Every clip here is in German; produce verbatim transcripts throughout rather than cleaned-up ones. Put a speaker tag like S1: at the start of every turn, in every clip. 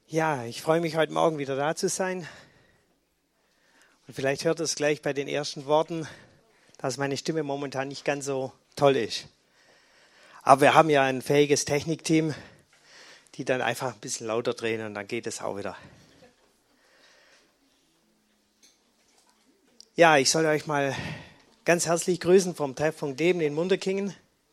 S1: Ja, ich freue mich, heute Morgen wieder da zu sein. Und vielleicht hört es gleich bei den ersten Worten, dass meine Stimme momentan nicht ganz so toll ist. Aber wir haben ja ein fähiges Technikteam, die dann einfach ein bisschen lauter drehen und dann geht es auch wieder. Ja, ich soll euch mal ganz herzlich grüßen vom Treffpunkt Leben in Munterkingen,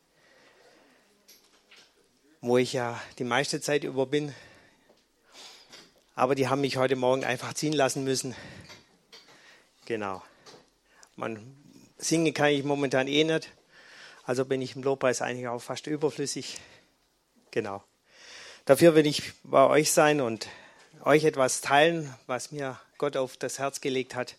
S1: wo ich ja die meiste Zeit über bin. Aber die haben mich heute Morgen einfach ziehen lassen müssen. Genau. Man, singen kann ich momentan eh nicht. Also bin ich im Lobpreis eigentlich auch fast überflüssig. Genau. Dafür will ich bei euch sein und euch etwas teilen, was mir Gott auf das Herz gelegt hat.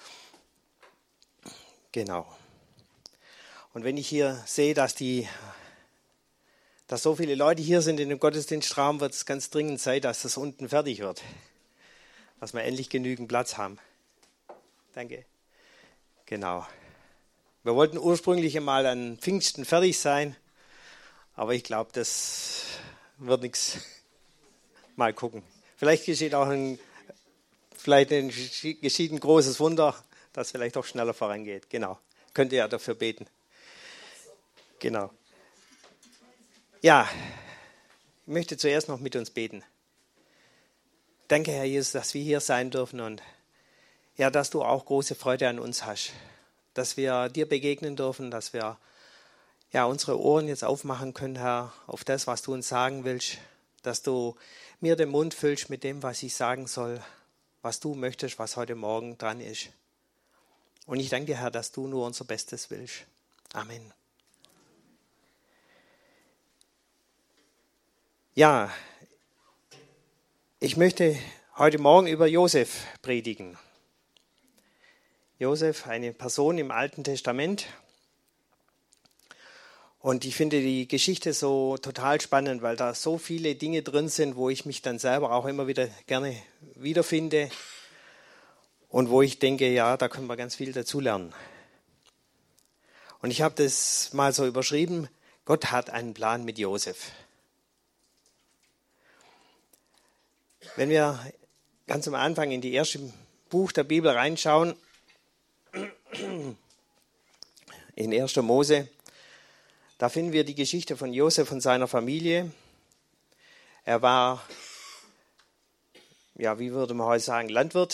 S1: Genau. Und wenn ich hier sehe, dass die, dass so viele Leute hier sind in dem Gottesdienstraum, wird es ganz dringend Zeit, dass das unten fertig wird. Dass wir endlich genügend Platz haben. Danke. Genau. Wir wollten ursprünglich mal an Pfingsten fertig sein, aber ich glaube, das wird nichts. Mal gucken. Vielleicht geschieht auch ein, vielleicht ein, geschieht ein großes Wunder, das vielleicht auch schneller vorangeht. Genau. Könnt ihr ja dafür beten. Genau. Ja, ich möchte zuerst noch mit uns beten. Danke, Herr Jesus, dass wir hier sein dürfen und ja, dass du auch große Freude an uns hast. Dass wir dir begegnen dürfen, dass wir ja, unsere Ohren jetzt aufmachen können, Herr, auf das, was du uns sagen willst. Dass du mir den Mund füllst mit dem, was ich sagen soll, was du möchtest, was heute Morgen dran ist. Und ich danke dir, Herr, dass du nur unser Bestes willst. Amen. Ja, ich möchte heute Morgen über Josef predigen. Josef, eine Person im Alten Testament. Und ich finde die Geschichte so total spannend, weil da so viele Dinge drin sind, wo ich mich dann selber auch immer wieder gerne wiederfinde und wo ich denke, ja, da können wir ganz viel dazulernen. Und ich habe das mal so überschrieben, Gott hat einen Plan mit Josef. Wenn wir ganz am Anfang in die erste Buch der Bibel reinschauen, in erster Mose, da finden wir die Geschichte von Josef und seiner Familie. Er war, ja, wie würde man heute sagen, Landwirt.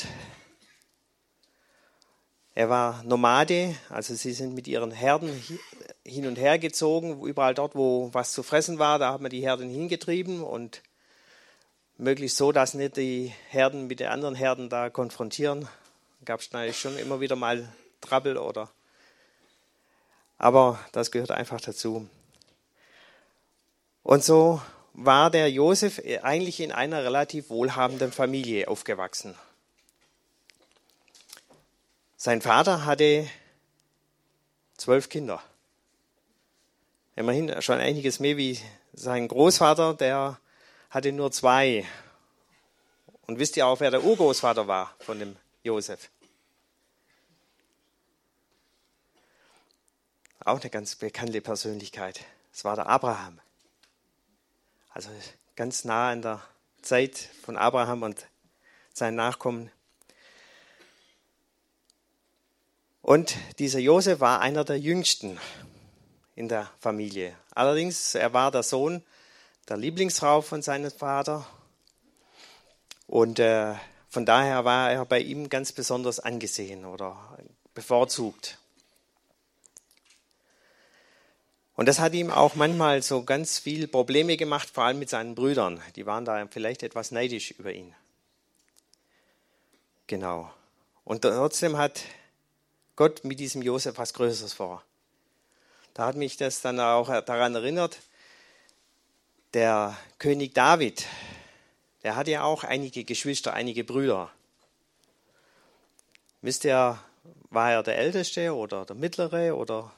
S1: Er war Nomade, also sie sind mit ihren Herden hin und her gezogen. Überall dort, wo was zu fressen war, da hat man die Herden hingetrieben und möglichst so, dass nicht die Herden mit den anderen Herden da konfrontieren. Gab es natürlich schon immer wieder mal Trouble oder. Aber das gehört einfach dazu. Und so war der Josef eigentlich in einer relativ wohlhabenden Familie aufgewachsen. Sein Vater hatte zwölf Kinder. Immerhin schon einiges mehr wie sein Großvater, der hatte nur zwei. Und wisst ihr auch, wer der Urgroßvater war von dem Josef? Auch eine ganz bekannte Persönlichkeit. Es war der Abraham. Also ganz nah an der Zeit von Abraham und seinen Nachkommen. Und dieser Josef war einer der Jüngsten in der Familie. Allerdings, er war der Sohn der Lieblingsfrau von seinem Vater. Und äh, von daher war er bei ihm ganz besonders angesehen oder bevorzugt. Und das hat ihm auch manchmal so ganz viel Probleme gemacht, vor allem mit seinen Brüdern. Die waren da vielleicht etwas neidisch über ihn. Genau. Und trotzdem hat Gott mit diesem Josef was Größeres vor. Da hat mich das dann auch daran erinnert, der König David, der hatte ja auch einige Geschwister, einige Brüder. Wisst ihr, war er der Älteste oder der Mittlere oder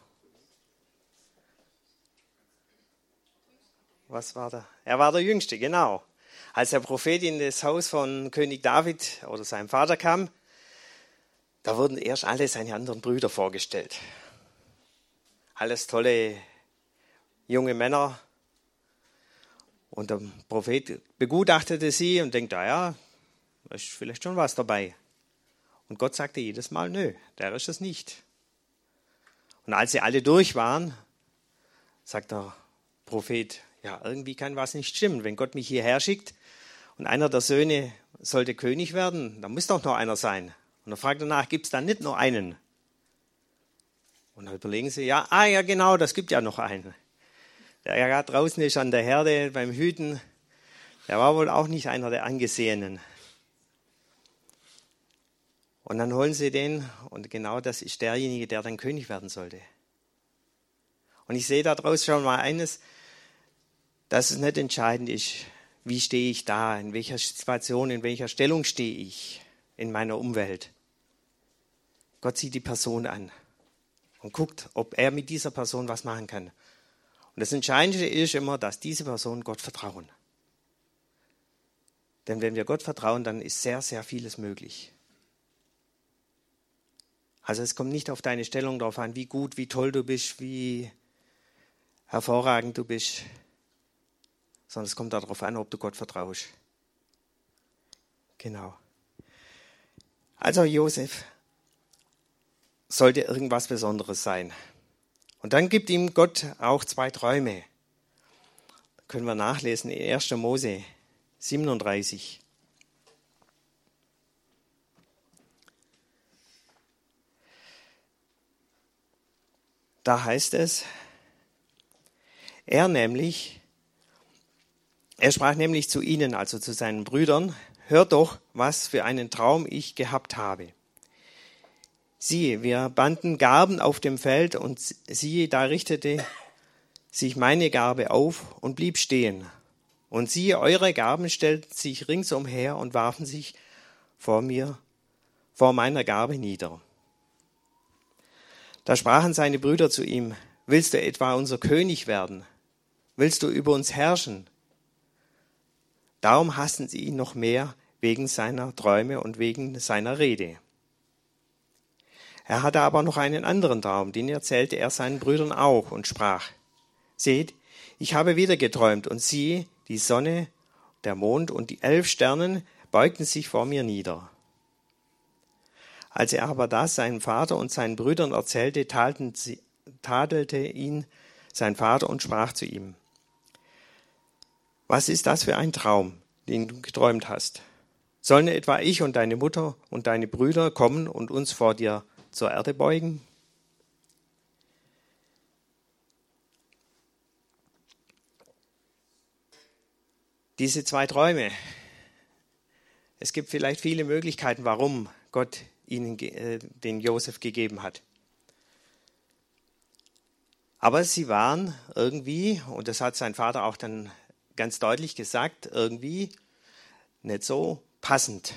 S1: was war der? Er war der Jüngste, genau. Als der Prophet in das Haus von König David oder seinem Vater kam, da wurden erst alle seine anderen Brüder vorgestellt. Alles tolle junge Männer. Und der Prophet begutachtete sie und denkt, naja, da ist vielleicht schon was dabei. Und Gott sagte jedes Mal, nö, der ist es nicht. Und als sie alle durch waren, sagt der Prophet, ja, irgendwie kann was nicht stimmen. Wenn Gott mich hierher schickt und einer der Söhne sollte König werden, dann muss doch noch einer sein. Und er fragt danach, gibt es dann nicht nur einen? Und dann überlegen sie, ja, ah ja genau, das gibt ja noch einen. Der ja gerade draußen ist an der Herde beim Hüten, der war wohl auch nicht einer der Angesehenen. Und dann holen sie den und genau das ist derjenige, der dann König werden sollte. Und ich sehe daraus schon mal eines, dass es nicht entscheidend ist, wie stehe ich da, in welcher Situation, in welcher Stellung stehe ich in meiner Umwelt. Gott sieht die Person an und guckt, ob er mit dieser Person was machen kann. Und das Entscheidende ist immer, dass diese Personen Gott vertrauen. Denn wenn wir Gott vertrauen, dann ist sehr, sehr vieles möglich. Also es kommt nicht auf deine Stellung darauf an, wie gut, wie toll du bist, wie hervorragend du bist, sondern es kommt darauf an, ob du Gott vertraust. Genau. Also Josef sollte irgendwas Besonderes sein. Und dann gibt ihm Gott auch zwei Träume. Da können wir nachlesen in erster Mose siebenunddreißig. Da heißt es, er nämlich, er sprach nämlich zu ihnen, also zu seinen Brüdern, hört doch, was für einen Traum ich gehabt habe. Siehe, wir banden Garben auf dem Feld und siehe, da richtete sich meine Garbe auf und blieb stehen. Und siehe, eure Garben stellten sich ringsumher und warfen sich vor mir, vor meiner Garbe nieder. Da sprachen seine Brüder zu ihm, willst du etwa unser König werden? Willst du über uns herrschen? Darum hassten sie ihn noch mehr wegen seiner Träume und wegen seiner Rede. Er hatte aber noch einen anderen Traum, den erzählte er seinen Brüdern auch und sprach, seht, ich habe wieder geträumt und siehe, die Sonne, der Mond und die elf Sternen beugten sich vor mir nieder. Als er aber das seinem Vater und seinen Brüdern erzählte, sie, tadelte ihn sein Vater und sprach zu ihm, was ist das für ein Traum, den du geträumt hast? Sollen etwa ich und deine Mutter und deine Brüder kommen und uns vor dir zur Erde beugen? Diese zwei Träume, es gibt vielleicht viele Möglichkeiten, warum Gott ihnen äh, den Josef gegeben hat. Aber sie waren irgendwie, und das hat sein Vater auch dann ganz deutlich gesagt, irgendwie nicht so passend.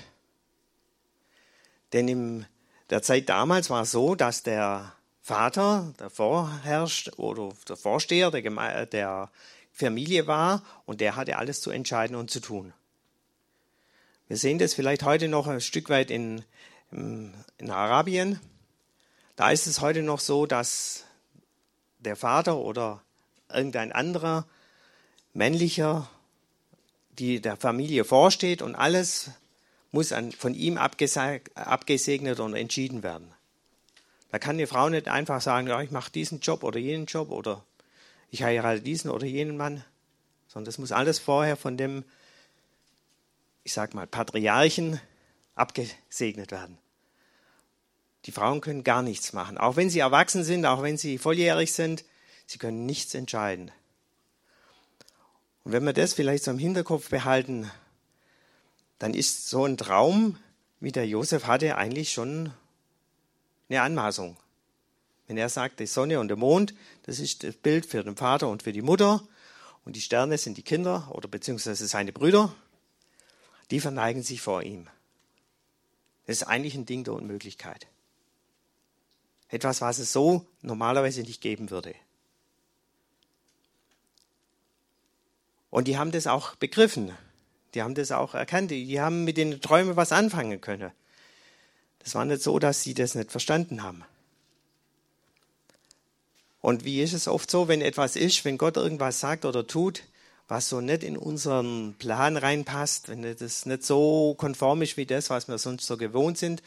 S1: Denn in der Zeit damals war es so, dass der Vater der Vorherrscher oder der Vorsteher der, Geme- der Familie war und der hatte alles zu entscheiden und zu tun. Wir sehen das vielleicht heute noch ein Stück weit in, in Arabien. Da ist es heute noch so, dass der Vater oder irgendein anderer männlicher, die der Familie vorsteht und alles muss an, von ihm abgesegnet und entschieden werden. Da kann eine Frau nicht einfach sagen, ja, ich mache diesen Job oder jenen Job oder ich heirate diesen oder jenen Mann, sondern das muss alles vorher von dem, ich sag mal, Patriarchen abgesegnet werden. Die Frauen können gar nichts machen, auch wenn sie erwachsen sind, auch wenn sie volljährig sind, sie können nichts entscheiden. Und wenn wir das vielleicht so im Hinterkopf behalten, dann ist so ein Traum, wie der Josef hatte, eigentlich schon eine Anmaßung. Wenn er sagt, die Sonne und der Mond, das ist das Bild für den Vater und für die Mutter und die Sterne sind die Kinder oder beziehungsweise seine Brüder, die verneigen sich vor ihm. Das ist eigentlich ein Ding der Unmöglichkeit. Etwas, was es so normalerweise nicht geben würde. Und die haben das auch begriffen. Die haben das auch erkannt. Die haben mit den Träumen was anfangen können. Das war nicht so, dass sie das nicht verstanden haben. Und wie ist es oft so, wenn etwas ist, wenn Gott irgendwas sagt oder tut, was so nicht in unseren Plan reinpasst, wenn das nicht so konform ist wie das, was wir sonst so gewohnt sind,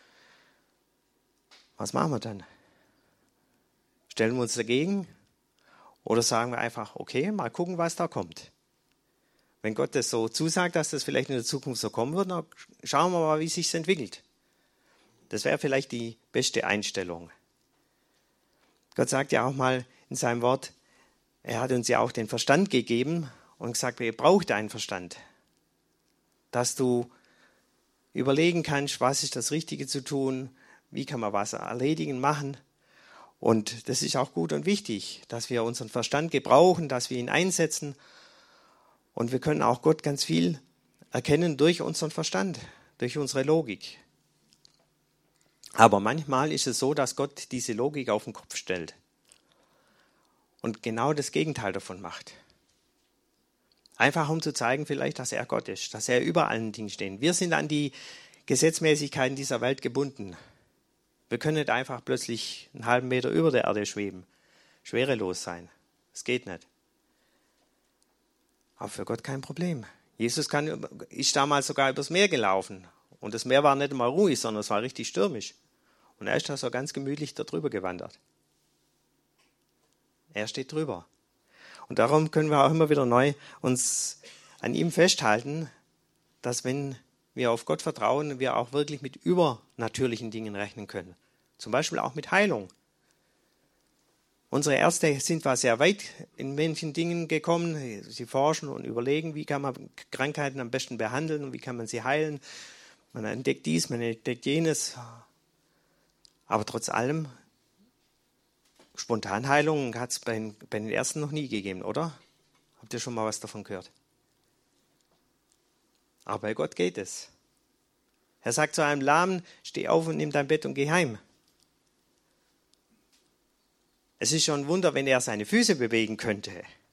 S1: was machen wir dann? Stellen wir uns dagegen oder sagen wir einfach, okay, mal gucken, was da kommt. Wenn Gott das so zusagt, dass das vielleicht in der Zukunft so kommen wird, dann schauen wir mal, wie es sich entwickelt. Das wäre vielleicht die beste Einstellung. Gott sagt ja auch mal in seinem Wort, er hat uns ja auch den Verstand gegeben und gesagt, ihr braucht einen Verstand, dass du überlegen kannst, was ist das Richtige zu tun, wie kann man was erledigen, machen. Und das ist auch gut und wichtig, dass wir unseren Verstand gebrauchen, dass wir ihn einsetzen. Und wir können auch Gott ganz viel erkennen durch unseren Verstand, durch unsere Logik. Aber manchmal ist es so, dass Gott diese Logik auf den Kopf stellt und genau das Gegenteil davon macht. Einfach um zu zeigen vielleicht, dass er Gott ist, dass er über allen Dingen steht. Wir sind an die Gesetzmäßigkeiten dieser Welt gebunden. Wir können nicht einfach plötzlich einen halben Meter über der Erde schweben, schwerelos sein. Das geht nicht. Aber für Gott kein Problem. Jesus kann, ist damals sogar übers Meer gelaufen. Und das Meer war nicht mal ruhig, sondern es war richtig stürmisch. Und er ist da so ganz gemütlich darüber gewandert. Er steht drüber. Und darum können wir auch immer wieder neu uns an ihm festhalten, dass wenn wir auf Gott vertrauen, wir auch wirklich mit übernatürlichen Dingen rechnen können. Zum Beispiel auch mit Heilung. Unsere Ärzte sind zwar sehr weit in manchen Dingen gekommen. Sie forschen und überlegen, wie kann man Krankheiten am besten behandeln und wie kann man sie heilen. Man entdeckt dies, man entdeckt jenes. Aber trotz allem, Spontanheilungen hat es bei, bei den Ärzten noch nie gegeben, oder? Habt ihr schon mal was davon gehört? Aber bei Gott geht es. Er sagt zu einem Lahmen, steh auf und nimm dein Bett und geh heim. Es ist schon ein Wunder, wenn er seine Füße bewegen könnte.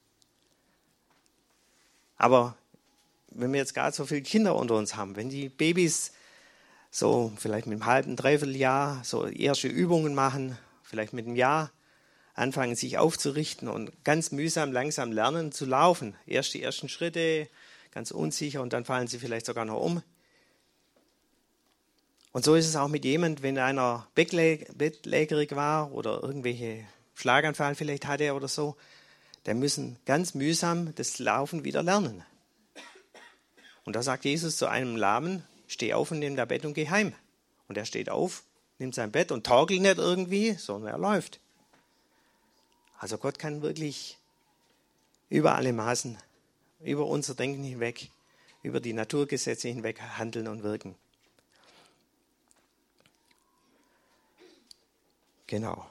S1: Aber wenn wir jetzt gerade so viele Kinder unter uns haben, wenn die Babys so vielleicht mit einem halben, dreiviertel Jahr so erste Übungen machen, vielleicht mit einem Jahr anfangen, sich aufzurichten und ganz mühsam, langsam lernen zu laufen. Erst die ersten Schritte, ganz unsicher und dann fallen sie vielleicht sogar noch um. Und so ist es auch mit jemand, wenn einer bettlägerig war oder irgendwelche Schlaganfall vielleicht hatte oder so, der müssen ganz mühsam das Laufen wieder lernen. Und da sagt Jesus zu einem Lahmen, steh auf und nimm dein Bett und geh heim. Und er steht auf, nimmt sein Bett und torkelt nicht irgendwie, sondern er läuft. Also Gott kann wirklich über alle Maßen, über unser Denken hinweg, über die Naturgesetze hinweg handeln und wirken. Genau.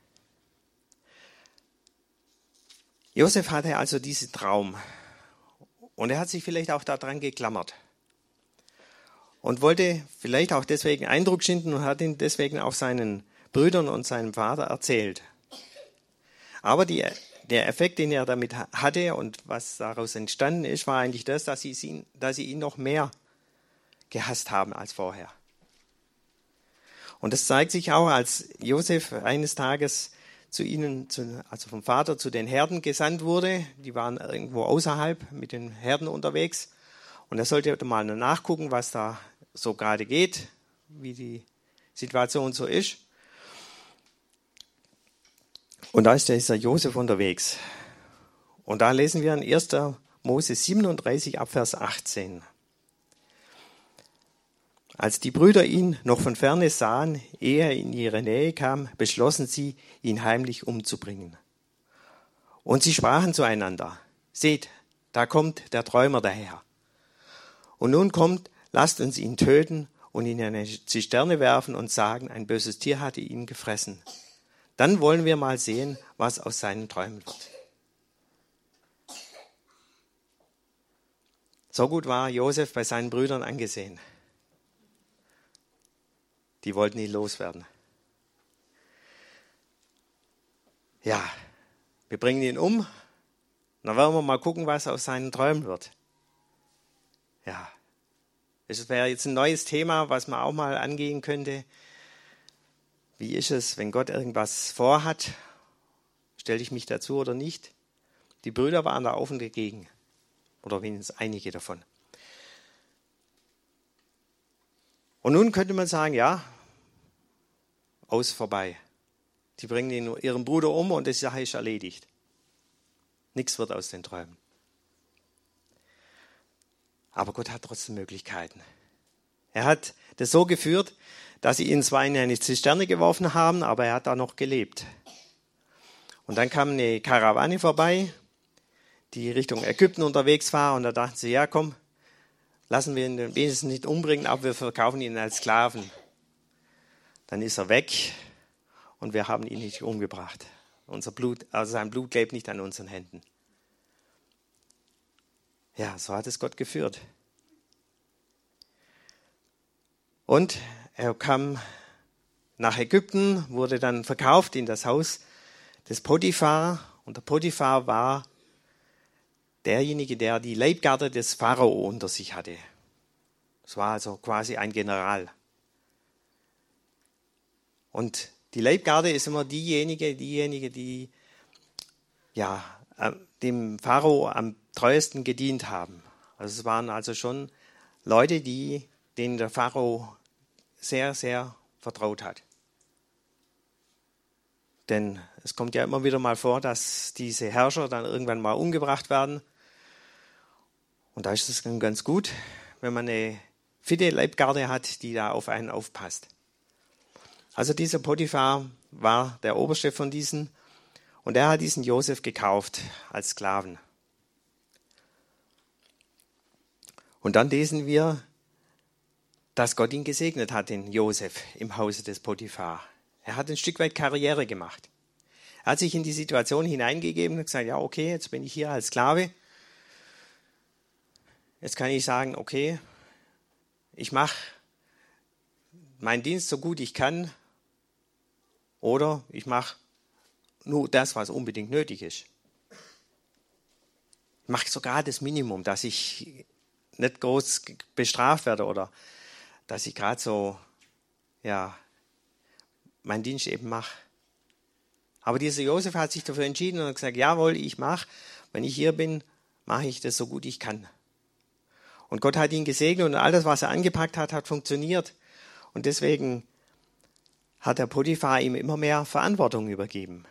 S1: Josef hatte also diesen Traum und er hat sich vielleicht auch daran geklammert und wollte vielleicht auch deswegen Eindruck schinden und hat ihn deswegen auch seinen Brüdern und seinem Vater erzählt. Aber die, der Effekt, den er damit hatte und was daraus entstanden ist, war eigentlich das, dass sie ihn, dass sie ihn noch mehr gehasst haben als vorher. Und das zeigt sich auch, als Josef eines Tages zu ihnen, also vom Vater zu den Herden gesandt wurde. Die waren irgendwo außerhalb mit den Herden unterwegs. Und er sollte mal nachgucken, was da so gerade geht, wie die Situation so ist. Und da ist dieser Josef unterwegs. Und da lesen wir in erster Mose siebenunddreißig ab Vers achtzehn. Als die Brüder ihn noch von ferne sahen, ehe er in ihre Nähe kam, beschlossen sie, ihn heimlich umzubringen. Und sie sprachen zueinander, seht, da kommt der Träumer daher. Und nun kommt, lasst uns ihn töten und in eine Zisterne werfen und sagen, ein böses Tier hatte ihn gefressen. Dann wollen wir mal sehen, was aus seinen Träumen wird. So gut war Josef bei seinen Brüdern angesehen. Die wollten ihn loswerden. Ja, wir bringen ihn um. Dann wollen wir mal gucken, was aus seinen Träumen wird. Ja, das wäre jetzt ein neues Thema, was man auch mal angehen könnte. Wie ist es, wenn Gott irgendwas vorhat? Stelle ich mich dazu oder nicht? Die Brüder waren da auf und dagegen. Oder wenigstens einige davon. Und nun könnte man sagen, ja, aus, vorbei. Die bringen ihn, ihren Bruder um und die Sache ist erledigt. Nichts wird aus den Träumen. Aber Gott hat trotzdem Möglichkeiten. Er hat das so geführt, dass sie ihn zwar in eine Zisterne geworfen haben, aber er hat da noch gelebt. Und dann kam eine Karawane vorbei, die Richtung Ägypten unterwegs war, und da dachten sie, ja komm, lassen wir ihn wenigstens nicht umbringen, aber wir verkaufen ihn als Sklaven. Dann ist er weg und wir haben ihn nicht umgebracht. Unser Blut, also sein Blut klebt nicht an unseren Händen. Ja, so hat es Gott geführt. Und er kam nach Ägypten, wurde dann verkauft in das Haus des Potiphar. Und der Potiphar war derjenige, der die Leibgarde des Pharao unter sich hatte. Das war also quasi ein General. Und die Leibgarde ist immer diejenige, diejenige, die ja, dem Pharao am treuesten gedient haben. Also es waren also schon Leute, die, denen der Pharao sehr, sehr vertraut hat. Denn es kommt ja immer wieder mal vor, dass diese Herrscher dann irgendwann mal umgebracht werden. Und da ist es dann ganz gut, wenn man eine fitte Leibgarde hat, die da auf einen aufpasst. Also dieser Potiphar war der Oberste von diesen und er hat diesen Josef gekauft als Sklaven. Und dann lesen wir, dass Gott ihn gesegnet hat, den Josef, im Hause des Potiphar. Er hat ein Stück weit Karriere gemacht. Er hat sich in die Situation hineingegeben und gesagt, ja okay, jetzt bin ich hier als Sklave. Jetzt kann ich sagen, okay, ich mache meinen Dienst so gut ich kann oder ich mache nur das, was unbedingt nötig ist. Ich mache sogar das Minimum, dass ich nicht groß bestraft werde oder dass ich gerade so ja, meinen Dienst eben mache. Aber dieser Josef hat sich dafür entschieden und hat gesagt, jawohl, ich mache, wenn ich hier bin, mache ich das so gut ich kann. Und Gott hat ihn gesegnet und alles, was er angepackt hat, hat funktioniert. Und deswegen hat der Potiphar ihm immer mehr Verantwortung übergeben.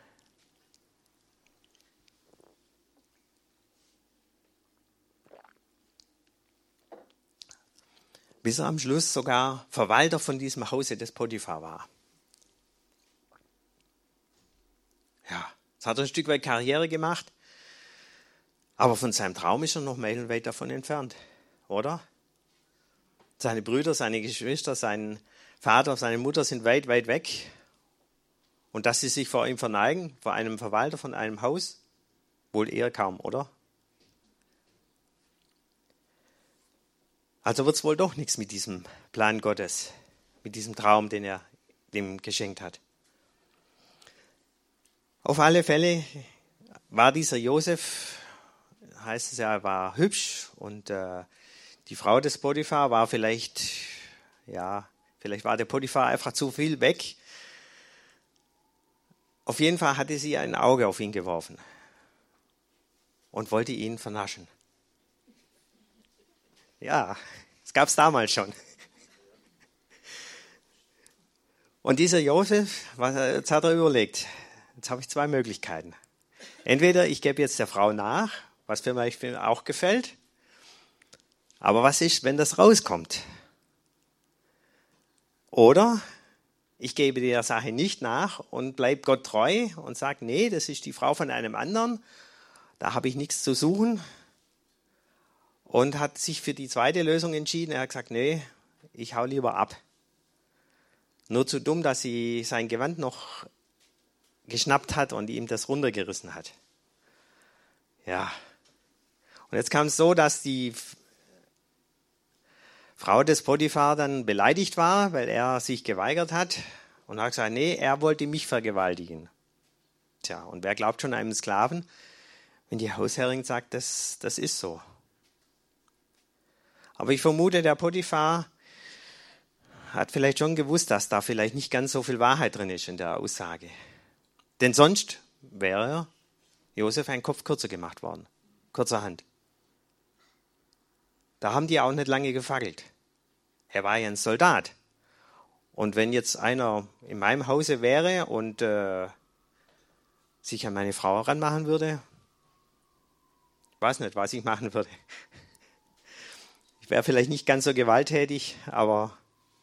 S1: Bis er am Schluss sogar Verwalter von diesem Hause des Potiphar war. Ja, jetzt hat er ein Stück weit Karriere gemacht, aber von seinem Traum ist er noch meilenweit davon entfernt, oder? Seine Brüder, seine Geschwister, sein Vater, seine Mutter sind weit, weit weg. Und dass sie sich vor ihm verneigen, vor einem Verwalter von einem Haus, wohl eher kaum, oder? Also wird es wohl doch nichts mit diesem Plan Gottes, mit diesem Traum, den er ihm geschenkt hat. Auf alle Fälle war dieser Josef, heißt es ja, er war hübsch und äh, die Frau des Potiphar war vielleicht, ja, vielleicht war der Potiphar einfach zu viel weg. Auf jeden Fall hatte sie ein Auge auf ihn geworfen und wollte ihn vernaschen. Ja, das gab es damals schon. Und dieser Josef, was, jetzt hat er überlegt, jetzt habe ich zwei Möglichkeiten. Entweder ich gebe jetzt der Frau nach, was mir vielleicht auch gefällt, aber was ist, wenn das rauskommt? Oder ich gebe der Sache nicht nach und bleibe Gott treu und sage, nee, das ist die Frau von einem anderen, da habe ich nichts zu suchen. Und hat sich für die zweite Lösung entschieden. Er hat gesagt, nee, ich hau lieber ab. Nur zu dumm, dass sie sein Gewand noch geschnappt hat und ihm das runtergerissen hat. Ja. Und jetzt kam es so, dass die Frau des Potiphar dann beleidigt war, weil er sich geweigert hat und hat gesagt, nee, er wollte mich vergewaltigen. Tja, und wer glaubt schon einem Sklaven, wenn die Hausherrin sagt, das, das ist so. Aber ich vermute, der Potiphar hat vielleicht schon gewusst, dass da vielleicht nicht ganz so viel Wahrheit drin ist in der Aussage. Denn sonst wäre Josef ein Kopf kürzer gemacht worden. Kurzerhand. Da haben die auch nicht lange gefackelt. Er war ja ein Soldat. Und wenn jetzt einer in meinem Hause wäre und äh, sich an meine Frau ranmachen würde, ich weiß nicht, was ich machen würde. Ich wäre vielleicht nicht ganz so gewalttätig, aber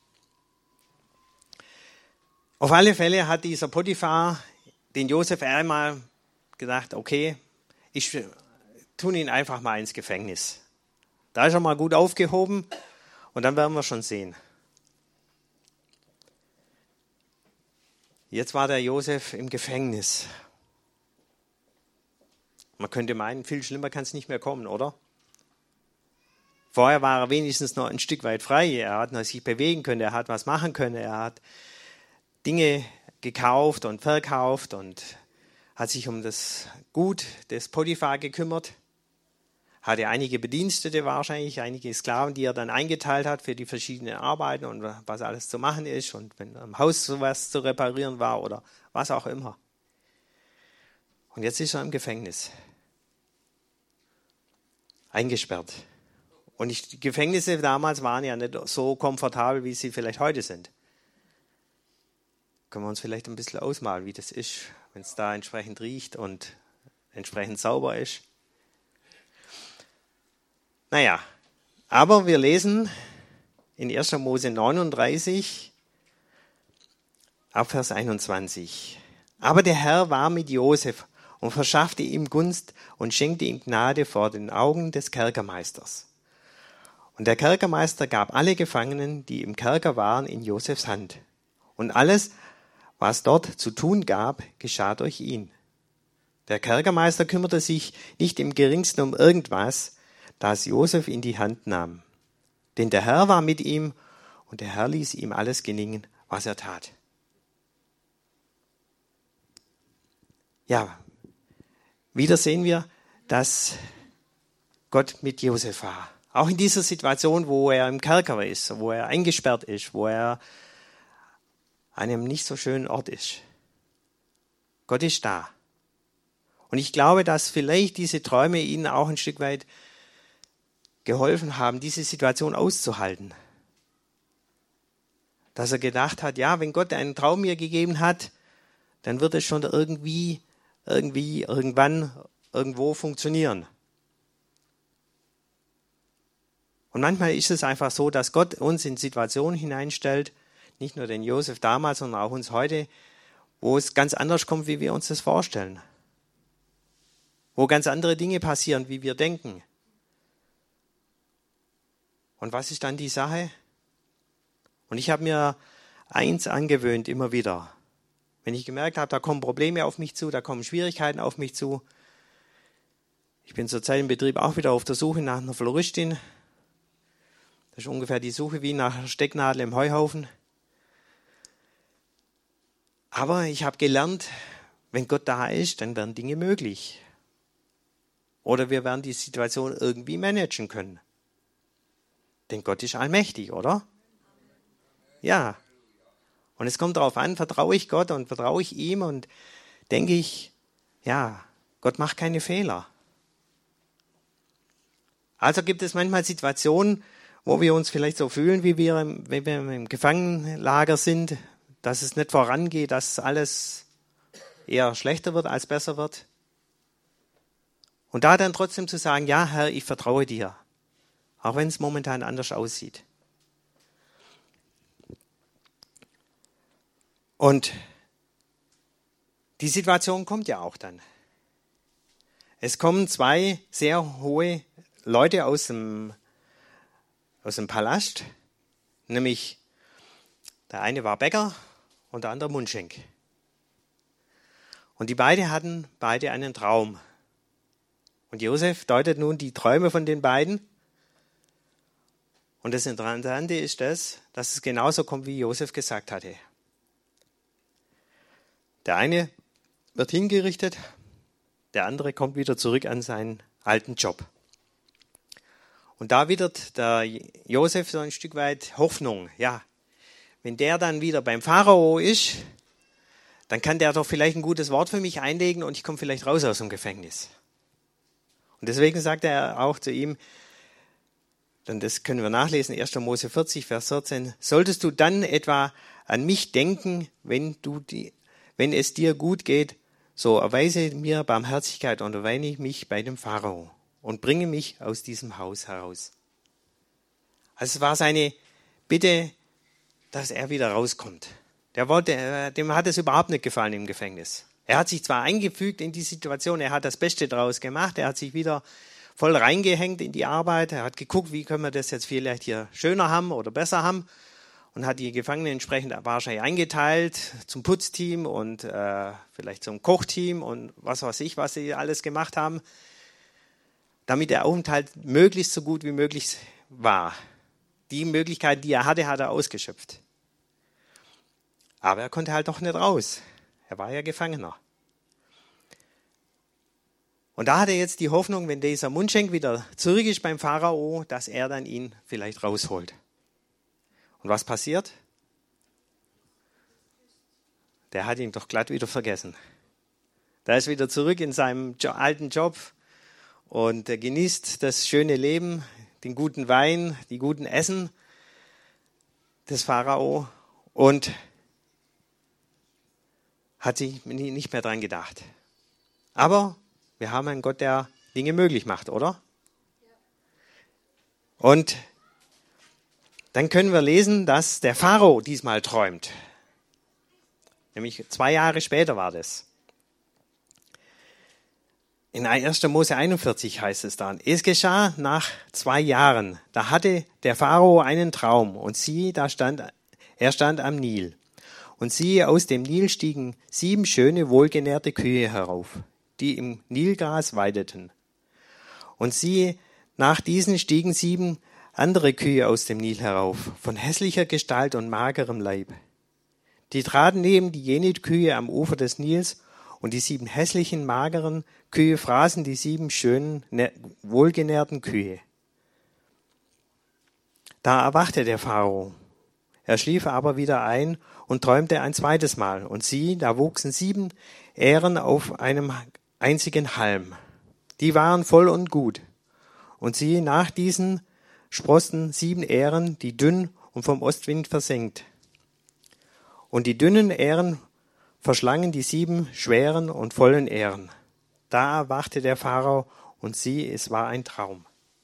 S1: auf alle Fälle hat dieser Potiphar den Josef einmal gedacht, okay, ich tue ihn einfach mal ins Gefängnis. Da ist er mal gut aufgehoben und dann werden wir schon sehen. Jetzt war der Josef im Gefängnis. Man könnte meinen, viel schlimmer kann es nicht mehr kommen, oder? Vorher war er wenigstens noch ein Stück weit frei. Er hat noch sich bewegen können, er hat was machen können, er hat Dinge gekauft und verkauft und hat sich um das Gut des Potiphar gekümmert. Hatte einige Bedienstete wahrscheinlich, einige Sklaven, die er dann eingeteilt hat für die verschiedenen Arbeiten und was alles zu machen ist und wenn am Haus sowas zu reparieren war oder was auch immer. Und jetzt ist er im Gefängnis. Eingesperrt. Und die Gefängnisse damals waren ja nicht so komfortabel, wie sie vielleicht heute sind. Können wir uns vielleicht ein bisschen ausmalen, wie das ist, wenn es da entsprechend riecht und entsprechend sauber ist. Naja, aber wir lesen in erster Mose neununddreißig, ab Vers einundzwanzig. Aber der Herr war mit Josef und verschaffte ihm Gunst und schenkte ihm Gnade vor den Augen des Kerkermeisters. Und der Kerkermeister gab alle Gefangenen, die im Kerker waren, in Josefs Hand. Und alles, was dort zu tun gab, geschah durch ihn. Der Kerkermeister kümmerte sich nicht im geringsten um irgendwas, das Josef in die Hand nahm. Denn der Herr war mit ihm und der Herr ließ ihm alles gelingen, was er tat. Ja, wieder sehen wir, dass Gott mit Josef war. Auch in dieser Situation, wo er im Kerker ist, wo er eingesperrt ist, wo er an einem nicht so schönen Ort ist. Gott ist da. Und ich glaube, dass vielleicht diese Träume ihnen auch ein Stück weit geholfen haben, diese Situation auszuhalten. Dass er gedacht hat, ja, wenn Gott einen Traum mir gegeben hat, dann wird es schon irgendwie, irgendwie, irgendwann, irgendwo funktionieren. Und manchmal ist es einfach so, dass Gott uns in Situationen hineinstellt, nicht nur den Josef damals, sondern auch uns heute, wo es ganz anders kommt, wie wir uns das vorstellen. Wo ganz andere Dinge passieren, wie wir denken. Und was ist dann die Sache? Und ich habe mir eins angewöhnt, immer wieder. Wenn ich gemerkt habe, da kommen Probleme auf mich zu, da kommen Schwierigkeiten auf mich zu. Ich bin zurzeit im Betrieb auch wieder auf der Suche nach einer Floristin. Das ist ungefähr die Suche wie nach einer Stecknadel im Heuhaufen. Aber ich habe gelernt, wenn Gott da ist, dann werden Dinge möglich. Oder wir werden die Situation irgendwie managen können. Denn Gott ist allmächtig, oder? Ja. Und es kommt darauf an, vertraue ich Gott und vertraue ich ihm und denke ich, ja, Gott macht keine Fehler. Also gibt es manchmal Situationen, wo wir uns vielleicht so fühlen, wie wir, wenn wir im Gefangenenlager sind, dass es nicht vorangeht, dass alles eher schlechter wird als besser wird. Und da dann trotzdem zu sagen, ja Herr, ich vertraue dir, auch wenn es momentan anders aussieht. Und die Situation kommt ja auch dann. Es kommen zwei sehr hohe Leute aus dem, aus dem Palast, nämlich der eine war Bäcker und der andere Mundschenk. Und die beiden hatten beide einen Traum. Und Josef deutet nun die Träume von den beiden. Und das Interessante ist das, dass es genauso kommt, wie Josef gesagt hatte. Der eine wird hingerichtet, der andere kommt wieder zurück an seinen alten Job. Und da wittert der Josef so ein Stück weit Hoffnung. Ja, wenn der dann wieder beim Pharao ist, dann kann der doch vielleicht ein gutes Wort für mich einlegen und ich komme vielleicht raus aus dem Gefängnis. Und deswegen sagt er auch zu ihm, Denn das können wir nachlesen, erster Mose vierzig, Vers vierzehn. Solltest du dann etwa an mich denken, wenn, du die, wenn es dir gut geht, so erweise mir Barmherzigkeit und erweine mich bei dem Pharao und bringe mich aus diesem Haus heraus. Also es war seine Bitte, dass er wieder rauskommt. Der wollte, dem hat es überhaupt nicht gefallen im Gefängnis. Er hat sich zwar eingefügt in die Situation, er hat das Beste daraus gemacht, er hat sich wieder voll reingehängt in die Arbeit, er hat geguckt, wie können wir das jetzt vielleicht hier schöner haben oder besser haben und hat die Gefangenen entsprechend wahrscheinlich eingeteilt zum Putzteam und äh, vielleicht zum Kochteam und was weiß ich, was sie alles gemacht haben, damit der Aufenthalt möglichst so gut wie möglich war. Die Möglichkeit, die er hatte, hat er ausgeschöpft. Aber er konnte halt doch nicht raus. Er war ja Gefangener. Und da hat er jetzt die Hoffnung, wenn dieser Mundschenk wieder zurück ist beim Pharao, dass er dann ihn vielleicht rausholt. Und was passiert? Der hat ihn doch glatt wieder vergessen. Der ist wieder zurück in seinem alten Job und er genießt das schöne Leben, den guten Wein, die guten Essen des Pharao und hat sich nicht mehr dran gedacht. Aber wir haben einen Gott, der Dinge möglich macht, oder? Und dann können wir lesen, dass der Pharao diesmal träumt. Nämlich zwei Jahre später war das. In erster Mose einundvierzig heißt es dann, es geschah nach zwei Jahren, da hatte der Pharao einen Traum und siehe, da stand, er stand am Nil. Und siehe, aus dem Nil stiegen sieben schöne, wohlgenährte Kühe herauf, die im Nilgras weideten. Und siehe, nach diesen stiegen sieben andere Kühe aus dem Nil herauf, von hässlicher Gestalt und magerem Leib. Die traten neben die jene Kühe am Ufer des Nils, und die sieben hässlichen, mageren Kühe fraßen die sieben schönen, wohlgenährten Kühe. Da erwachte der Pharao. Er schlief aber wieder ein und träumte ein zweites Mal. Und sieh, da wuchsen sieben Ähren auf einem einzigen Halm. Die waren voll und gut. Und siehe, nach diesen sprossen sieben Ähren, die dünn und vom Ostwind versenkt. Und die dünnen Ähren verschlangen die sieben schweren und vollen Ähren. Da erwachte der Pharao und sieh, es war ein Traum.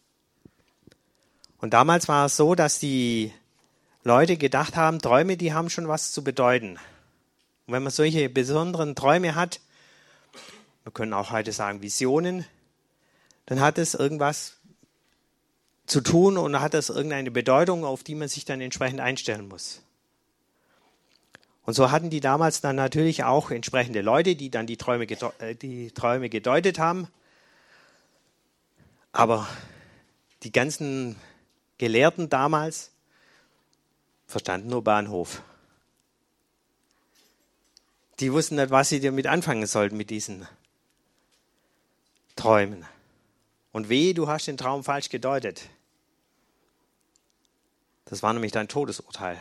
S1: Und damals war es so, dass die Leute gedacht haben, Träume, die haben schon was zu bedeuten. Und wenn man solche besonderen Träume hat, wir können auch heute sagen Visionen, dann hat es irgendwas zu tun und hat es irgendeine Bedeutung, auf die man sich dann entsprechend einstellen muss. Und so hatten die damals dann natürlich auch entsprechende Leute, die dann die Träume, die Träume gedeutet haben. Aber die ganzen Gelehrten damals verstanden nur Bahnhof. Die wussten nicht, was sie damit anfangen sollten mit diesen Träumen. Und wehe, du hast den Traum falsch gedeutet. Das war nämlich dein Todesurteil.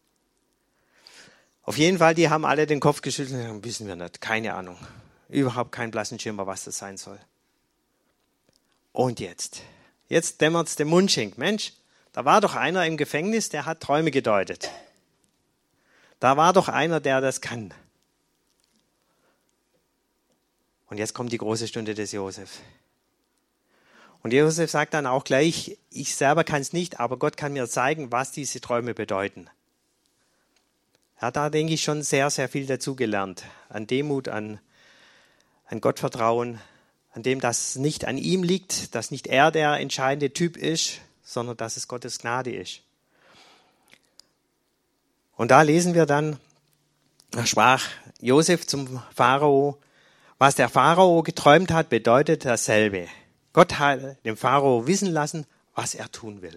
S1: Auf jeden Fall, die haben alle den Kopf geschüttelt und wissen wir nicht, keine Ahnung. Überhaupt keinen blassen Schimmer, was das sein soll. Und jetzt? Jetzt dämmert es dem Mundschenk. Mensch, da war doch einer im Gefängnis, der hat Träume gedeutet. Da war doch einer, der das kann. Und jetzt kommt die große Stunde des Josef. Und Josef sagt dann auch gleich, ich selber kann es nicht, aber Gott kann mir zeigen, was diese Träume bedeuten. Er hat da, denke ich, schon sehr, sehr viel dazugelernt. An Demut, an, an Gottvertrauen, an dem, dass es nicht an ihm liegt, dass nicht er der entscheidende Typ ist, sondern dass es Gottes Gnade ist. Und da lesen wir dann, da sprach Josef zum Pharao, was der Pharao geträumt hat, bedeutet dasselbe. Gott hat dem Pharao wissen lassen, was er tun will.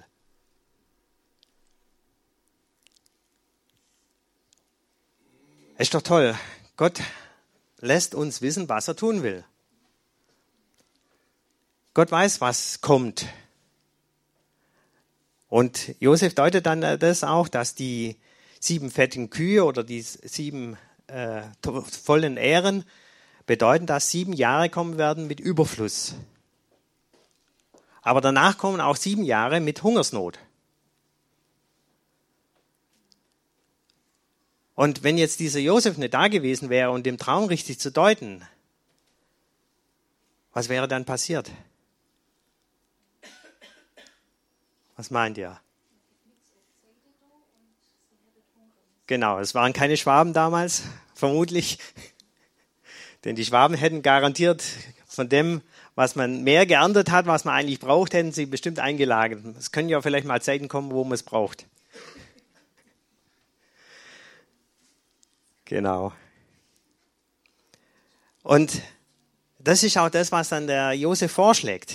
S1: Ist doch toll. Gott lässt uns wissen, was er tun will. Gott weiß, was kommt. Und Josef deutet dann das auch, dass die sieben fetten Kühe oder die sieben äh, vollen Ähren bedeuten, dass sieben Jahre kommen werden mit Überfluss. Aber danach kommen auch sieben Jahre mit Hungersnot. Und wenn jetzt dieser Josef nicht da gewesen wäre und den Traum richtig zu deuten, was wäre dann passiert? Was meint ihr? Genau, es waren keine Schwaben damals, vermutlich. Denn die Schwaben hätten garantiert von dem, was man mehr geerntet hat, was man eigentlich braucht, hätten sie bestimmt eingelagert. Es können ja vielleicht mal Zeiten kommen, wo man es braucht. Genau. Und das ist auch das, was dann der Josef vorschlägt.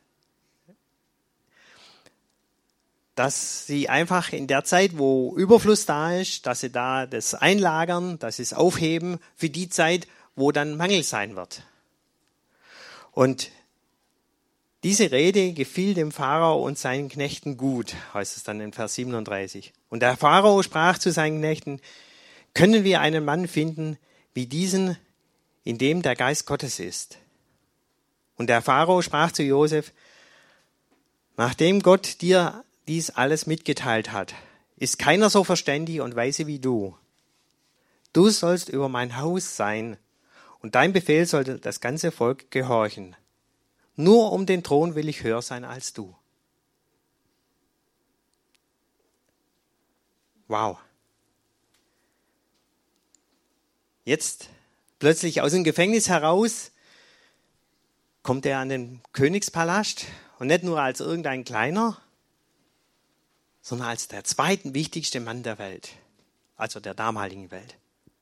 S1: Dass sie einfach in der Zeit, wo Überfluss da ist, dass sie da das einlagern, dass sie es aufheben für die Zeit, wo dann Mangel sein wird. Und diese Rede gefiel dem Pharao und seinen Knechten gut, heißt es dann in Vers siebenunddreißig. Und der Pharao sprach zu seinen Knechten: Können wir einen Mann finden wie diesen, in dem der Geist Gottes ist? Und der Pharao sprach zu Josef: Nachdem Gott dir dies alles mitgeteilt hat, ist keiner so verständig und weise wie du. Du sollst über mein Haus sein, und dein Befehl sollte das ganze Volk gehorchen. Nur um den Thron will ich höher sein als du. Wow. Jetzt plötzlich aus dem Gefängnis heraus kommt er an den Königspalast und nicht nur als irgendein Kleiner, sondern als der zweitwichtigste Mann der Welt, also der damaligen Welt.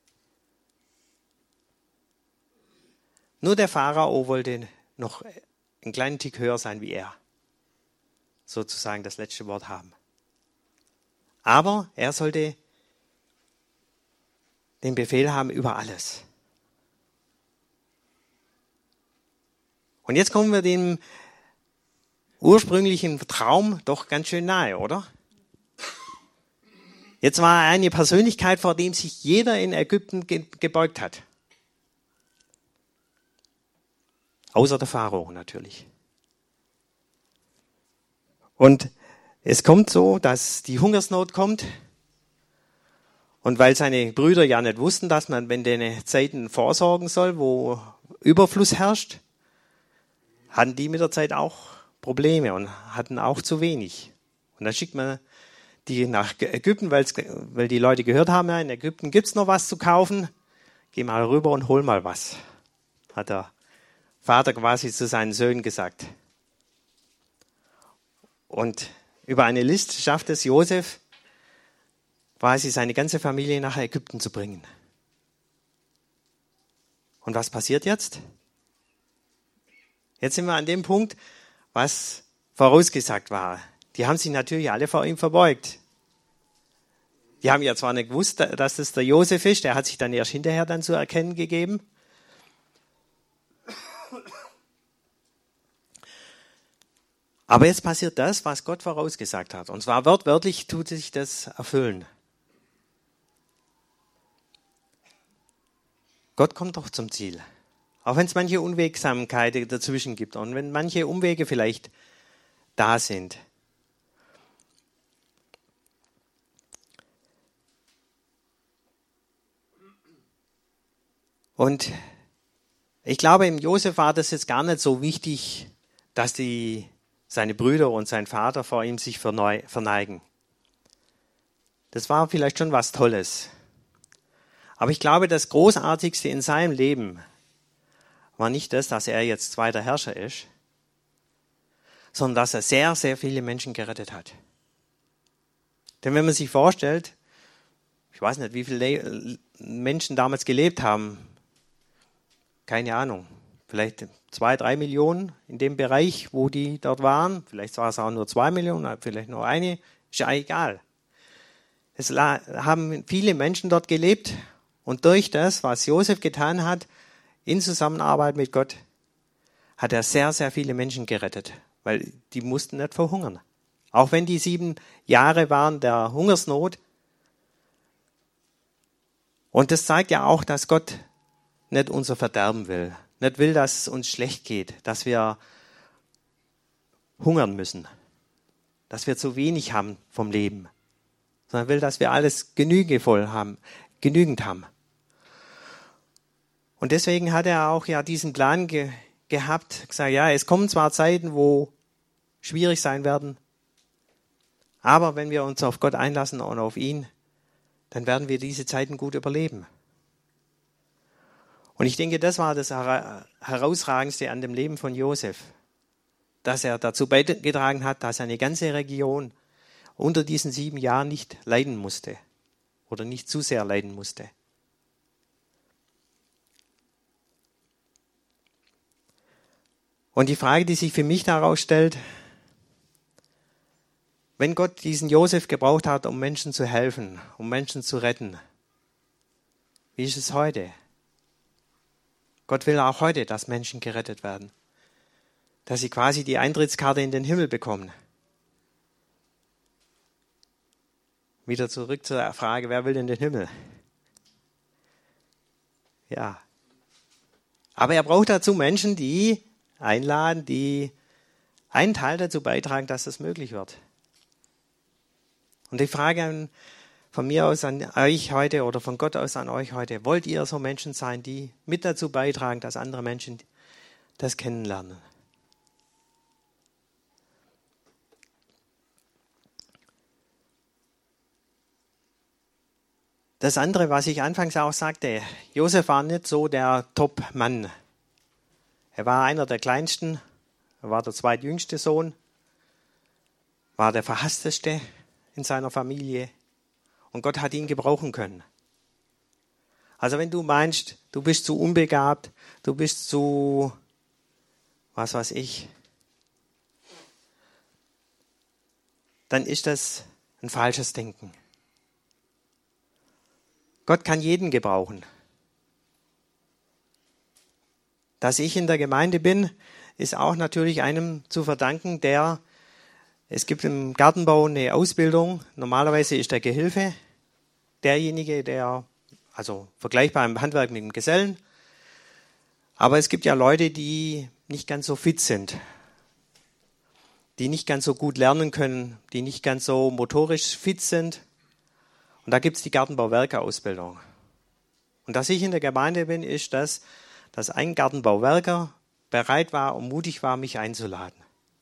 S1: Nur der Pharao wollte noch einen kleinen Tick höher sein wie er, sozusagen das letzte Wort haben. Aber er sollte den Befehl haben über alles. Und jetzt kommen wir dem ursprünglichen Traum doch ganz schön nahe, oder? Jetzt war er eine Persönlichkeit, vor dem sich jeder in Ägypten ge- gebeugt hat. Außer der Pharao natürlich. Und es kommt so, dass die Hungersnot kommt. Und weil seine Brüder ja nicht wussten, dass man, wenn denen Zeiten vorsorgen soll, wo Überfluss herrscht, hatten die mit der Zeit auch Probleme und hatten auch zu wenig. Und dann schickt man die nach Ägypten, weil die Leute gehört haben, ja, in Ägypten gibt's noch was zu kaufen. Geh mal rüber und hol mal was, hat der Vater quasi zu seinen Söhnen gesagt. Und über eine List schafft es Josef, quasi seine ganze Familie nach Ägypten zu bringen. Und was passiert jetzt? Jetzt sind wir an dem Punkt, was vorausgesagt war. Die haben sich natürlich alle vor ihm verbeugt. Die haben ja zwar nicht gewusst, dass das der Josef ist, der hat sich dann erst hinterher dann zu erkennen gegeben. Aber jetzt passiert das, was Gott vorausgesagt hat. Und zwar wortwörtlich tut sich das erfüllen. Gott kommt doch zum Ziel. Auch wenn es manche Unwegsamkeiten dazwischen gibt und wenn manche Umwege vielleicht da sind. Und ich glaube, im Josef war das jetzt gar nicht so wichtig, dass die, seine Brüder und sein Vater vor ihm sich verneigen. Das war vielleicht schon was Tolles. Aber ich glaube, das Großartigste in seinem Leben war nicht das, dass er jetzt zweiter Herrscher ist, sondern dass er sehr, sehr viele Menschen gerettet hat. Denn wenn man sich vorstellt, ich weiß nicht, wie viele Menschen damals gelebt haben, keine Ahnung, vielleicht zwei, drei Millionen in dem Bereich, wo die dort waren, vielleicht war es auch nur zwei Millionen, vielleicht nur eine, ist ja egal. Es haben viele Menschen dort gelebt und durch das, was Josef getan hat, in Zusammenarbeit mit Gott, hat er sehr, sehr viele Menschen gerettet, weil die mussten nicht verhungern. Auch wenn die sieben Jahre waren der Hungersnot. Und das zeigt ja auch, dass Gott nicht unser Verderben will, nicht will, dass es uns schlecht geht, dass wir hungern müssen, dass wir zu wenig haben vom Leben, sondern er will, dass wir alles genügevoll haben, genügend haben. Und deswegen hat er auch ja diesen Plan ge- gehabt, gesagt, ja, es kommen zwar Zeiten, wo schwierig sein werden, aber wenn wir uns auf Gott einlassen und auf ihn, dann werden wir diese Zeiten gut überleben. Und ich denke, das war das Herausragendste an dem Leben von Josef, dass er dazu beigetragen hat, dass eine ganze Region unter diesen sieben Jahren nicht leiden musste oder nicht zu sehr leiden musste. Und die Frage, die sich für mich daraus stellt, wenn Gott diesen Josef gebraucht hat, um Menschen zu helfen, um Menschen zu retten, wie ist es heute? Gott will auch heute, dass Menschen gerettet werden, dass sie quasi die Eintrittskarte in den Himmel bekommen. Wieder zurück zur Frage, wer will denn den Himmel? Ja. Aber er braucht dazu Menschen, die einladen, die einen Teil dazu beitragen, dass das möglich wird. Und die Frage von mir aus an euch heute oder von Gott aus an euch heute, wollt ihr so Menschen sein, die mit dazu beitragen, dass andere Menschen das kennenlernen? Das andere, was ich anfangs auch sagte, Josef war nicht so der Top-Mann. Er war einer der Kleinsten, er war der zweitjüngste Sohn, war der verhassteste in seiner Familie und Gott hat ihn gebrauchen können. Also wenn du meinst, du bist zu unbegabt, du bist zu, was weiß ich, dann ist das ein falsches Denken. Gott kann jeden gebrauchen. Dass ich in der Gemeinde bin, ist auch natürlich einem zu verdanken, der, es gibt im Gartenbau eine Ausbildung, normalerweise ist der Gehilfe derjenige, der, also vergleichbar im Handwerk mit dem Gesellen, aber es gibt ja Leute, die nicht ganz so fit sind, die nicht ganz so gut lernen können, die nicht ganz so motorisch fit sind. Und da gibt es die Gartenbauwerkerausbildung. Und dass ich in der Gemeinde bin, ist das, dass ein Gartenbauwerker bereit war und mutig war, mich einzuladen.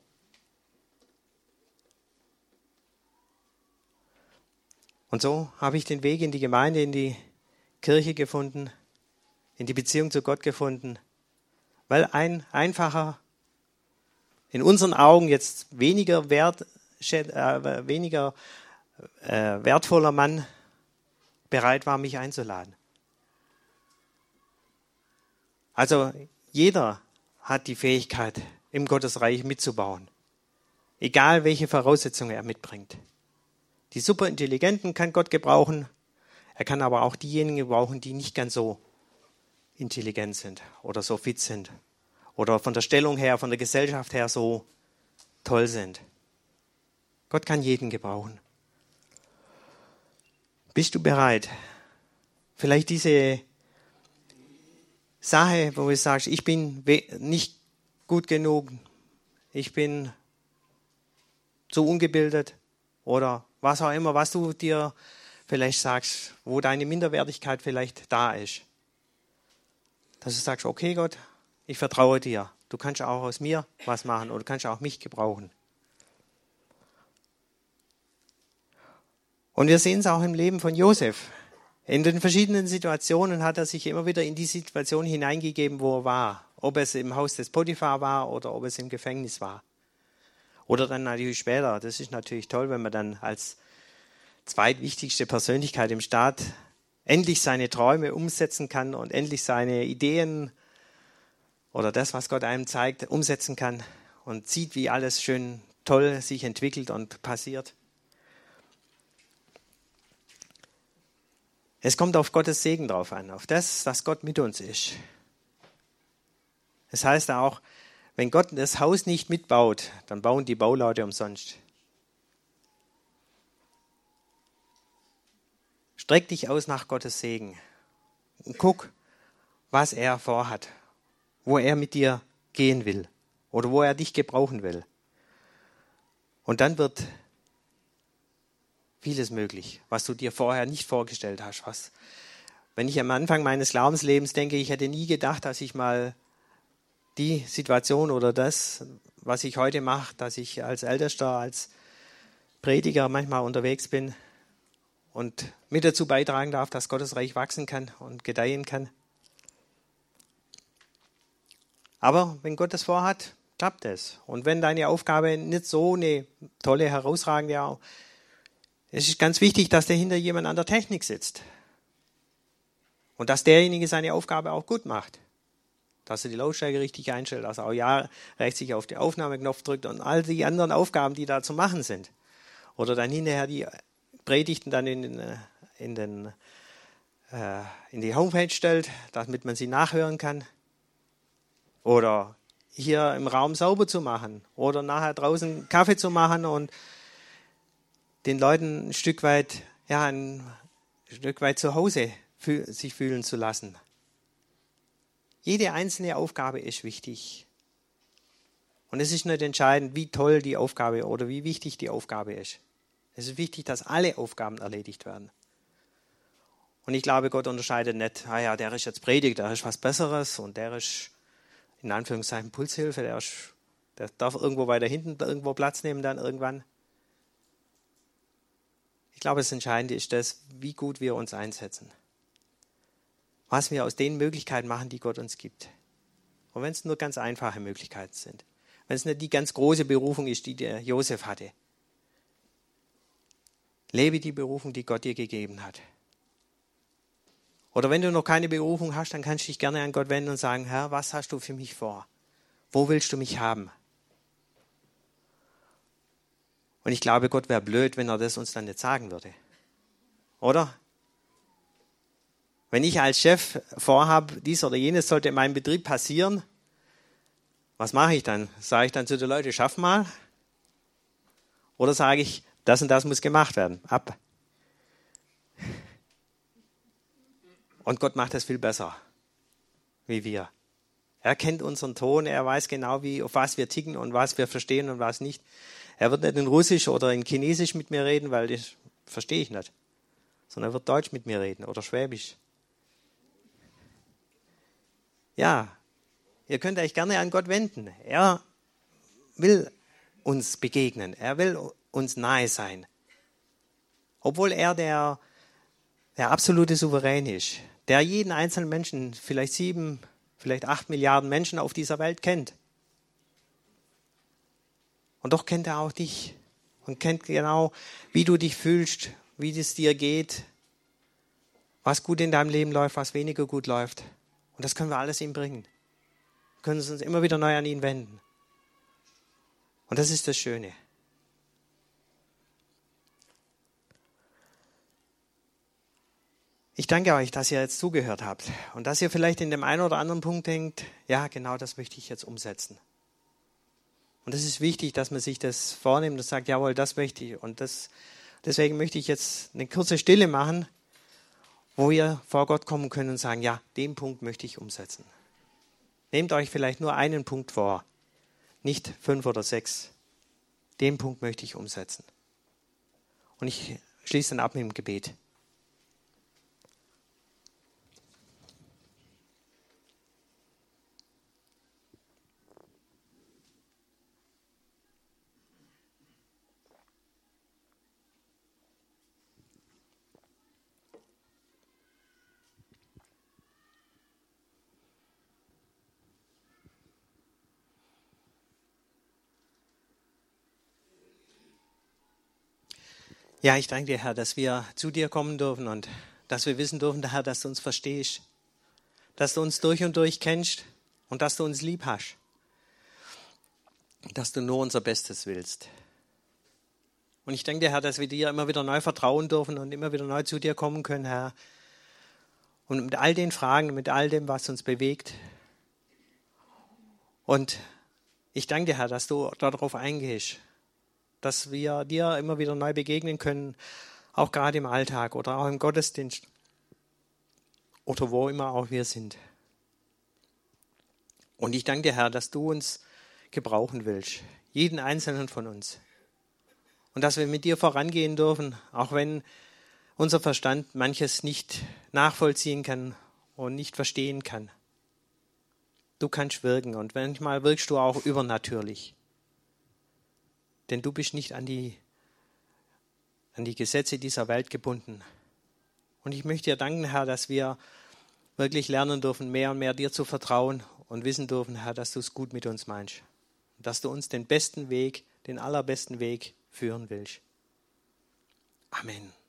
S1: Und so habe ich den Weg in die Gemeinde, in die Kirche gefunden, in die Beziehung zu Gott gefunden, weil ein einfacher, in unseren Augen jetzt weniger, wert, äh, weniger äh, wertvoller Mann bereit war, mich einzuladen. Also jeder hat die Fähigkeit, im Gottesreich mitzubauen, egal welche Voraussetzungen er mitbringt. Die Superintelligenten kann Gott gebrauchen, er kann aber auch diejenigen gebrauchen, die nicht ganz so intelligent sind oder so fit sind oder von der Stellung her, von der Gesellschaft her so toll sind. Gott kann jeden gebrauchen. Bist du bereit? Vielleicht diese Sache, wo du sagst, ich bin nicht gut genug, ich bin zu ungebildet oder was auch immer, was du dir vielleicht sagst, wo deine Minderwertigkeit vielleicht da ist. Dass du sagst, okay Gott, ich vertraue dir. Du kannst auch aus mir was machen oder du kannst auch mich gebrauchen. Und wir sehen es auch im Leben von Josef. In den verschiedenen Situationen hat er sich immer wieder in die Situation hineingegeben, wo er war. Ob es im Haus des Potiphar war oder ob es im Gefängnis war. Oder dann natürlich später. Das ist natürlich toll, wenn man dann als zweitwichtigste Persönlichkeit im Staat endlich seine Träume umsetzen kann und endlich seine Ideen oder das, was Gott einem zeigt, umsetzen kann und sieht, wie alles schön toll sich entwickelt und passiert. Es kommt auf Gottes Segen drauf an, auf das, dass Gott mit uns ist. Das heißt auch, wenn Gott das Haus nicht mitbaut, dann bauen die Bauleute umsonst. Streck dich aus nach Gottes Segen und guck, was er vorhat, wo er mit dir gehen will oder wo er dich gebrauchen will. Und dann wird vieles möglich, was du dir vorher nicht vorgestellt hast. Was, wenn ich am Anfang meines Glaubenslebens denke, ich hätte nie gedacht, dass ich mal die Situation oder das, was ich heute mache, dass ich als Ältester, als Prediger manchmal unterwegs bin und mit dazu beitragen darf, dass Gottes Reich wachsen kann und gedeihen kann. Aber wenn Gott das vorhat, klappt es. Und wenn deine Aufgabe nicht so eine tolle, herausragende, es ist ganz wichtig, dass dahinter jemand an der Technik sitzt. Und dass derjenige seine Aufgabe auch gut macht. Dass er die Lautstärke richtig einstellt, dass er auch ja rechts auf den Aufnahmeknopf drückt und all die anderen Aufgaben, die da zu machen sind. Oder dann hinterher die Predigten dann in, den, in, den, äh, in die Homepage stellt, damit man sie nachhören kann. Oder hier im Raum sauber zu machen. Oder nachher draußen Kaffee zu machen und den Leuten ein Stück weit, ja, ein Stück weit zu Hause fü- sich fühlen zu lassen. Jede einzelne Aufgabe ist wichtig. Und es ist nicht entscheidend, wie toll die Aufgabe oder wie wichtig die Aufgabe ist. Es ist wichtig, dass alle Aufgaben erledigt werden. Und ich glaube, Gott unterscheidet nicht, ah ja, der ist jetzt Prediger, der ist was Besseres und der ist in Anführungszeichen Pulshilfe, der, ist, der darf irgendwo weiter hinten irgendwo Platz nehmen dann irgendwann. Ich glaube, das Entscheidende ist das, wie gut wir uns einsetzen. Was wir aus den Möglichkeiten machen, die Gott uns gibt. Und wenn es nur ganz einfache Möglichkeiten sind. Wenn es nicht die ganz große Berufung ist, die der Josef hatte. Lebe die Berufung, die Gott dir gegeben hat. Oder wenn du noch keine Berufung hast, dann kannst du dich gerne an Gott wenden und sagen, Herr, was hast du für mich vor? Wo willst du mich haben? Und ich glaube, Gott wäre blöd, wenn er das uns dann nicht sagen würde. Oder? Wenn ich als Chef vorhabe, dies oder jenes sollte in meinem Betrieb passieren, was mache ich dann? Sage ich dann zu den Leuten, schaff mal? Oder sage ich, das und das muss gemacht werden? Ab. Und Gott macht das viel besser, wie wir. Er kennt unseren Ton, er weiß genau, wie, auf was wir ticken und was wir verstehen und was nicht. Er wird nicht in Russisch oder in Chinesisch mit mir reden, weil das verstehe ich nicht. Sondern er wird Deutsch mit mir reden oder Schwäbisch. Ja, ihr könnt euch gerne an Gott wenden. Er will uns begegnen. Er will uns nahe sein. Obwohl er der, der absolute Souverän ist, der jeden einzelnen Menschen, vielleicht sieben, vielleicht acht Milliarden Menschen auf dieser Welt kennt. Und doch kennt er auch dich und kennt genau, wie du dich fühlst, wie es dir geht, was gut in deinem Leben läuft, was weniger gut läuft. Und das können wir alles ihm bringen. Wir können uns immer wieder neu an ihn wenden. Und das ist das Schöne. Ich danke euch, dass ihr jetzt zugehört habt und dass ihr vielleicht in dem einen oder anderen Punkt denkt, ja, genau das möchte ich jetzt umsetzen. Und es ist wichtig, dass man sich das vornimmt und sagt, jawohl, das möchte ich. Und das, deswegen möchte ich jetzt eine kurze Stille machen, wo ihr vor Gott kommen könnt und sagen, ja, den Punkt möchte ich umsetzen. Nehmt euch vielleicht nur einen Punkt vor, nicht fünf oder sechs. Den Punkt möchte ich umsetzen. Und ich schließe dann ab mit dem Gebet. Ja, ich danke dir, Herr, dass wir zu dir kommen dürfen und dass wir wissen dürfen, Herr, dass du uns verstehst, dass du uns durch und durch kennst und dass du uns lieb hast, dass du nur unser Bestes willst. Und ich danke dir, Herr, dass wir dir immer wieder neu vertrauen dürfen und immer wieder neu zu dir kommen können, Herr. Und mit all den Fragen, mit all dem, was uns bewegt. Und ich danke dir, Herr, dass du darauf eingehst, dass wir dir immer wieder neu begegnen können, auch gerade im Alltag oder auch im Gottesdienst oder wo immer auch wir sind. Und ich danke dir, Herr, dass du uns gebrauchen willst, jeden einzelnen von uns. Und dass wir mit dir vorangehen dürfen, auch wenn unser Verstand manches nicht nachvollziehen kann und nicht verstehen kann. Du kannst wirken und manchmal wirkst du auch übernatürlich. Denn du bist nicht an die, an die Gesetze dieser Welt gebunden. Und ich möchte dir danken, Herr, dass wir wirklich lernen dürfen, mehr und mehr dir zu vertrauen und wissen dürfen, Herr, dass du es gut mit uns meinst. Und dass du uns den besten Weg, den allerbesten Weg führen willst. Amen.